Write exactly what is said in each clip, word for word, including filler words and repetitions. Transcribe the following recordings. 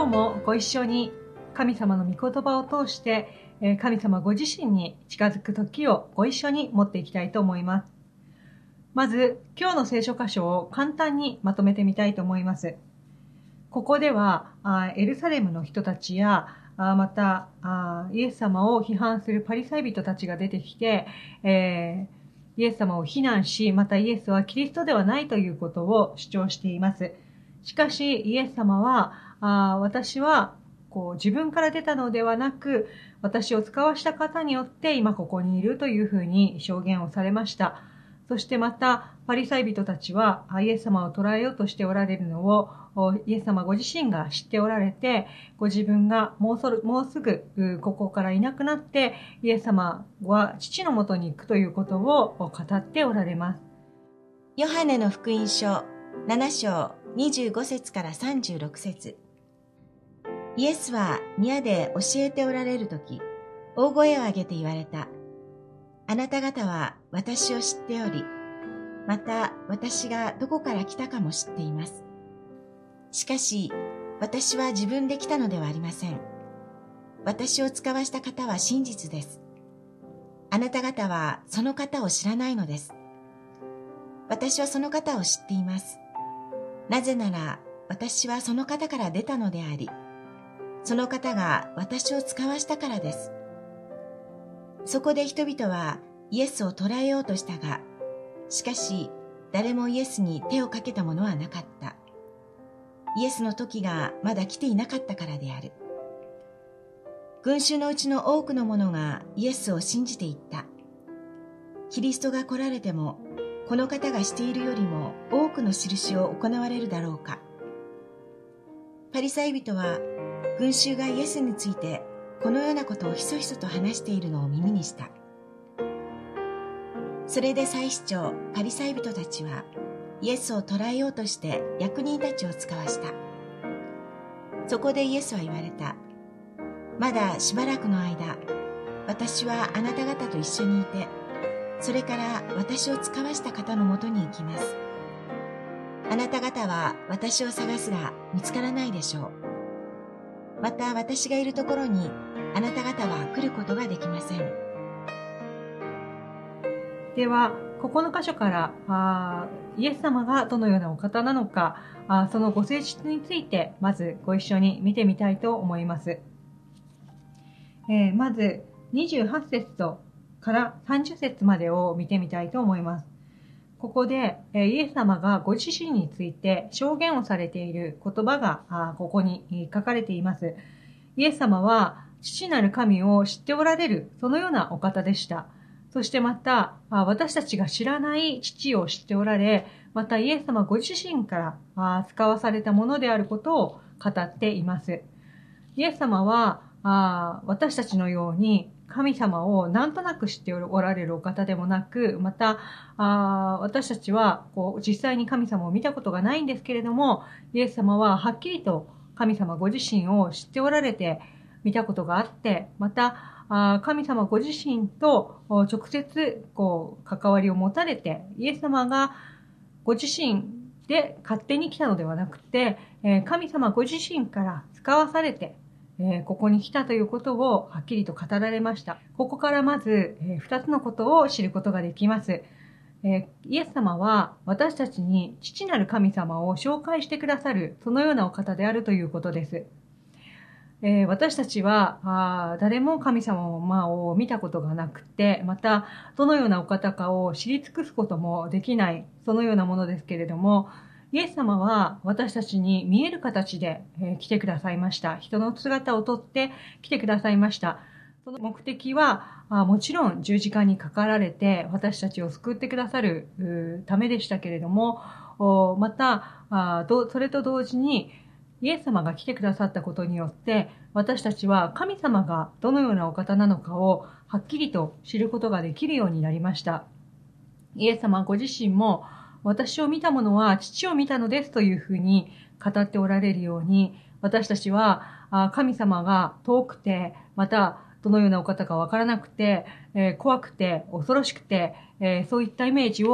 日もご一緒に神様の御言葉を通して神様ご自身に近づく時をご一緒に持っていきたいと思います。まず今日の聖書箇所を簡単にまとめてみたいと思います。ここではエルサレムの人たちやまたイエス様を批判するパリサイ人たちが出てきて、えー、イエス様を非難し、またイエスはキリストではないということを主張しています。しかしイエス様はあ私はこう自分から出たのではなく、私を使わした方によって今ここにいるというふうに証言をされました。そしてまたパリサイ人たちはイエス様を捕らえようとしておられるのをイエス様ご自身が知っておられて、ご自分がもうそもうすぐここからいなくなってイエス様は父のもとに行くということを語っておられます。 ヨハネの福音書なな章にじゅうご節からさんじゅうろく節。イエスは宮で教えておられるとき、大声を上げて言われた。あなた方は私を知っており、また私がどこから来たかも知っています。しかし、私は自分で来たのではありません。私を使わした方は真実です。あなた方はその方を知らないのです。私はその方を知っています。なぜなら、私はその方から出たのであり、その方が私を使わしたからです。そこで人々はイエスを捕らえようとしたが、しかし誰もイエスに手をかけたものはなかった。イエスの時がまだ来ていなかったからである。群衆のうちの多くの者がイエスを信じていった。キリストが来られても、この方がしているよりも多くの印を行われるだろうか。パリサイ人は群衆がイエスについてこのようなことをひそひそと話しているのを耳にした。それで祭司長、パリサイ人たちはイエスを捕らえようとして役人たちを使わした。そこでイエスは言われた。まだしばらくの間、私はあなた方と一緒にいて、それから私を使わした方のもとに行きます。あなた方は私を探すが見つからないでしょう。また私がいるところにあなた方は来ることができません。 では、ここの箇所からあイエス様がどのようなお方なのか、あそのご性質についてまずご一緒に見てみたいと思います。えー、まずにじゅうはち節とからさんじゅう節までを見てみたいと思います。ここでイエス様がご自身について証言をされている言葉がここに書かれています。イエス様は父なる神を知っておられる、そのようなお方でした。そしてまた私たちが知らない父を知っておられ、またイエス様ご自身から使わされたものであることを語っています。イエス様は私たちのように神様をなんとなく知っておられるお方でもなく、またあ私たちはこう実際に神様を見たことがないんですけれども、イエス様ははっきりと神様ご自身を知っておられて見たことがあって、またあ神様ご自身と直接こう関わりを持たれて、イエス様がご自身で勝手に来たのではなくて、神様ご自身から使わされてえー、ここに来たということをはっきりと語られました。ここからまず、えー、二つのことを知ることができます。えー、イエス様は私たちに父なる神様を紹介してくださる、そのようなお方であるということです。えー、私たちはあ誰も神様を見たことがなくて、またどのようなお方かを知り尽くすこともできない、そのようなものですけれども、イエス様は私たちに見える形で来てくださいました。人の姿をとって来てくださいました。その目的はもちろん十字架にかかられて私たちを救ってくださるためでしたけれども、またそれと同時にイエス様が来てくださったことによって私たちは神様がどのようなお方なのかをはっきりと知ることができるようになりました。イエス様ご自身も私を見た者は父を見たのですというふうに語っておられるように、私たちは神様が遠くて、またどのようなお方かわからなくて、怖くて恐ろしくて、そういったイメージを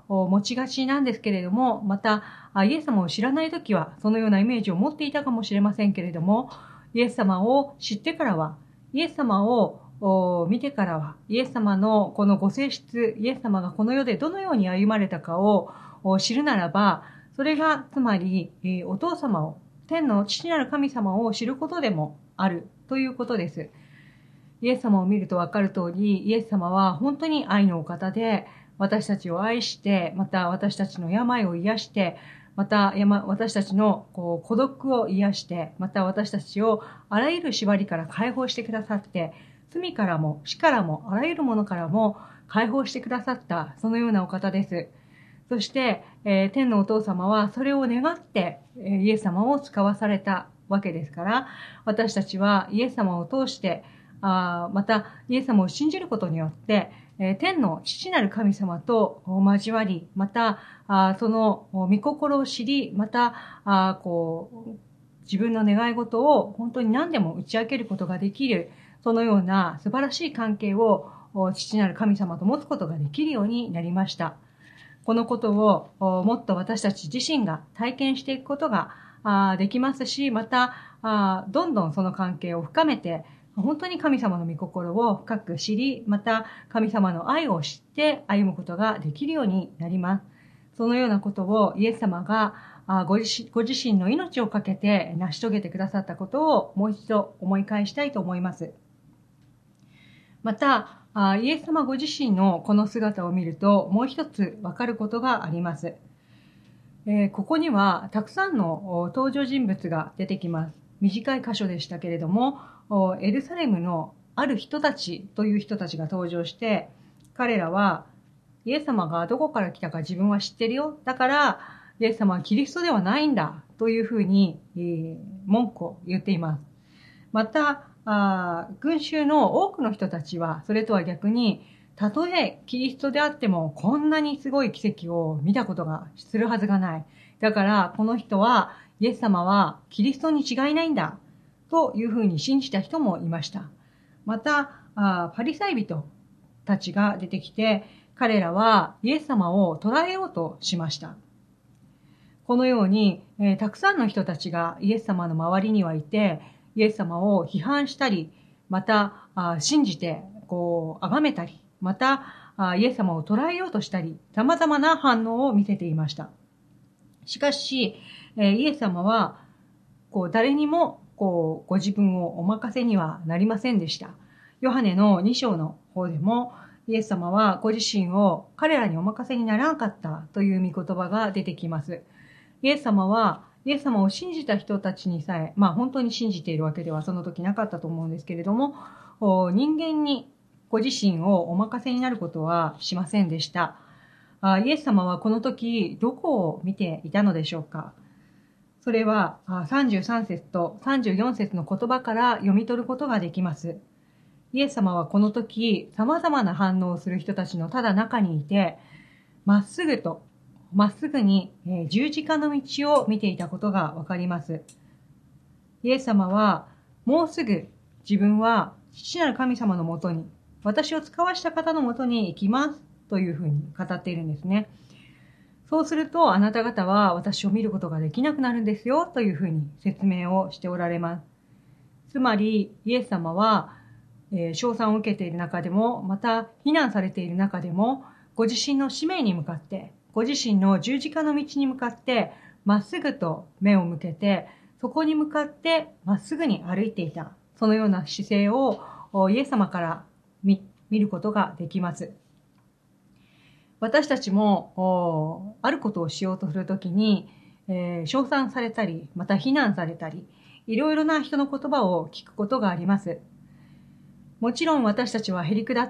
持ちがちなんですけれども、また、イエス様を知らないときはそのようなイメージを持っていたかもしれませんけれども、イエス様を知ってからは、イエス様を見てからは、イエス様のこのご性質、イエス様がこの世でどのように歩まれたかを知るならば、それがつまりお父様を、天の父なる神様を知ることでもあるということです。イエス様を見るとわかる通り、イエス様は本当に愛のお方で、私たちを愛して、また私たちの病を癒して、また私たちのこう孤独を癒して、また私たちをあらゆる縛りから解放してくださって、罪からも死からもあらゆるものからも解放してくださった、そのようなお方です。そして、えー、天のお父様はそれを願って、えー、イエス様を使わされたわけですから、私たちはイエス様を通して、あまたイエス様を信じることによって、えー、天の父なる神様と交わり、またあその御心を知り、またあこう自分の願い事を本当に何でも打ち明けることができる、そのような素晴らしい関係を父なる神様と持つことができるようになりました。このことをもっと私たち自身が体験していくことができますし、またどんどんその関係を深めて、本当に神様の御心を深く知り、また神様の愛を知って歩むことができるようになります。そのようなことをイエス様がご自身の命をかけて成し遂げてくださったことをもう一度思い返したいと思います。また、イエス様ご自身のこの姿を見ると、もう一つわかることがあります。えー、ここにはたくさんの登場人物が出てきます。短い箇所でしたけれども、エルサレムのある人たちという人たちが登場して、彼らはイエス様がどこから来たか自分は知ってるよ。だから、イエス様はキリストではないんだというふうに、えー、文句を言っています。また、あ群衆の多くの人たちは、それとは逆に、たとえキリストであっても、こんなにすごい奇跡を見たことがするはずがない。だから、この人は、イエス様はキリストに違いないんだ。というふうに信じた人もいました。また、あパリサイ人たちが出てきて、彼らはイエス様を捕らえようとしました。このように、えー、たくさんの人たちがイエス様の周りにはいて、イエス様を批判したり、またあ信じてこう崇めたり、またあイエス様を捕らえようとしたり、様々な反応を見せていました。しかし、えー、イエス様はこう誰にもこうご自分をお任せにはなりませんでした。ヨハネのに章の方でも、イエス様はご自身を彼らにお任せにならなかったという御言葉が出てきます。イエス様は、イエス様を信じた人たちにさえ、まあ本当に信じているわけではその時なかったと思うんですけれども、人間にご自身をお任せになることはしませんでした。イエス様はこの時どこを見ていたのでしょうか。それはさんじゅうさん節とさんじゅうよん節の言葉から読み取ることができます。イエス様はこの時様々な反応をする人たちのただ中にいて、まっすぐと、まっすぐに十字架の道を見ていたことがわかります。イエス様はもうすぐ自分は父なる神様のもとに、私を使わした方のもとに行きますというふうに語っているんですね。そうするとあなた方は私を見ることができなくなるんですよというふうに説明をしておられます。つまりイエス様は、えー、称賛を受けている中でも、また非難されている中でも、ご自身の使命に向かって、ご自身の十字架の道に向かってまっすぐと目を向けて、そこに向かってまっすぐに歩いていた、そのような姿勢をイエス様から見、見ることができます。私たちもあることをしようとするときに、えー、称賛されたり、また非難されたり、いろいろな人の言葉を聞くことがあります。もちろん私たちはへりくだって、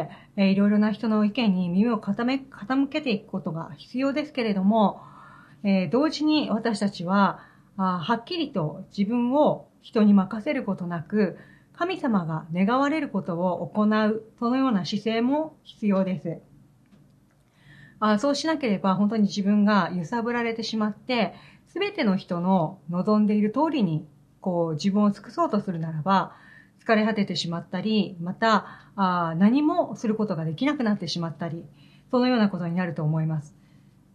えー、いろいろな人の意見に耳を傾けていくことが必要ですけれども、えー、同時に私たちはあはっきりと自分を人に任せることなく、神様が願われることを行う、そのような姿勢も必要です。あそうしなければ本当に自分が揺さぶられてしまって、すべての人の望んでいる通りにこう自分を尽くそうとするならば、疲れ果ててしまったり、またあ何もすることができなくなってしまったり、そのようなことになると思います。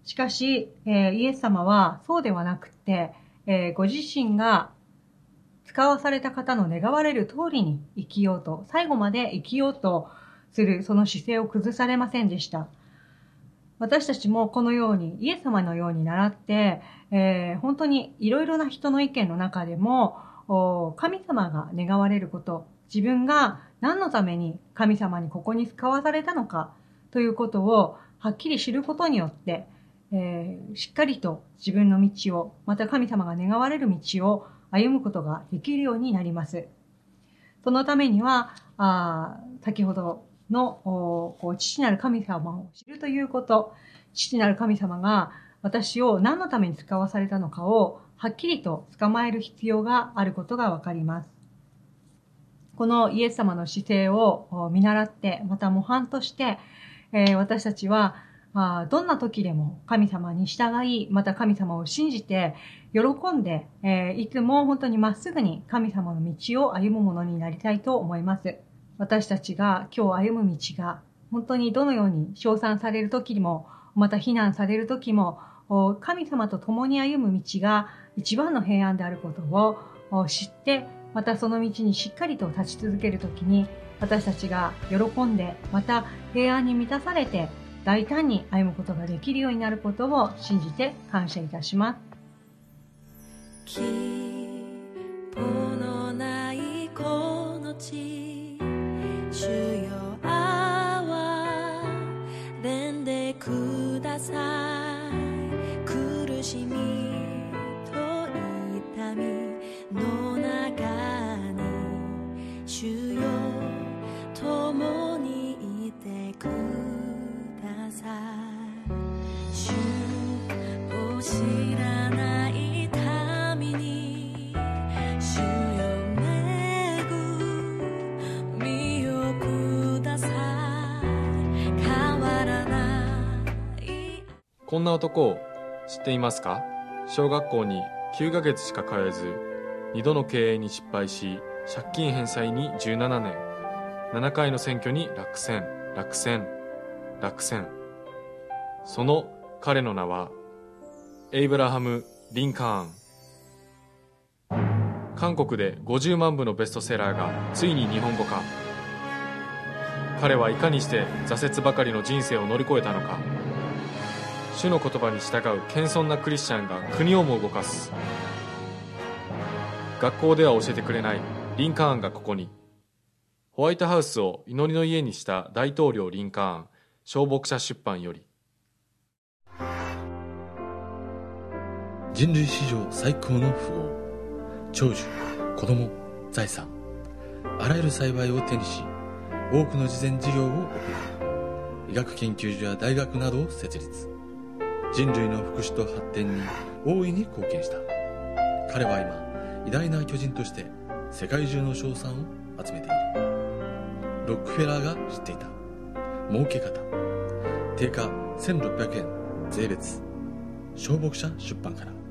しかし、えーイエス様はそうではなくて、えーご自身が使わされた方の願われる通りに生きようと、最後まで生きようとするその姿勢を崩されませんでした。私たちもこのようにイエス様のように習って、えー本当にいろいろな人の意見の中でも、お神様が願われること、自分が何のために神様にここに使わされたのかということをはっきり知ることによって、えーしっかりと自分の道を、また神様が願われる道を歩むことができるようになります。そのためには、あ先ほどのおこう父なる神様を知るということ、父なる神様が私を何のために使わされたのかをはっきりと捕まえる必要があることがわかります。このイエス様の姿勢を見習って、また模範として、えー私たちはあどんな時でも神様に従い、また神様を信じて、喜んで、えーいつも本当にまっすぐに神様の道を歩むものになりたいと思います。私たちが今日歩む道が本当にどのように称賛される時も、また非難される時も、お神様と共に歩む道が一番の平安であることをお知って、またその道にしっかりと立ち続けるときに、私たちが喜んで、また平安に満たされて、大胆に歩むことができるようになることを信じて感謝いたします。 希望のないこの地、主よ憐れんでください。苦しみと痛みの中に主よ共にいてください。主を知らない民に主よ恵みをください。変わらない。 こんな男を知っていますか？小学校にきゅうかげつしか通えず、にどの経営に失敗し、借金返済にじゅうななねん、ななかいの選挙に落選、落選、落選。その彼の名は、エイブラハム・リンカーン。韓国でごじゅうまんぶのベストセラーがついに日本語化。彼はいかにして挫折ばかりの人生を乗り越えたのか。主の言葉に従う謙遜なクリスチャンが国をも動かす。学校では教えてくれないリンカーンがここに。ホワイトハウスを祈りの家にした大統領リンカーン、小牧者出版より。 人類史上最高の富豪、長寿、子供、財産、あらゆる幸いを手にし、多くの慈善事業を行い、医学研究所や大学などを設立。人類の福祉と発展に大いに貢献した。彼は今、偉大な巨人として世界中の称賛を集めている。ロックフェラーが知っていた儲け方。定価せんろっぴゃくえん税別。小牧者出版から。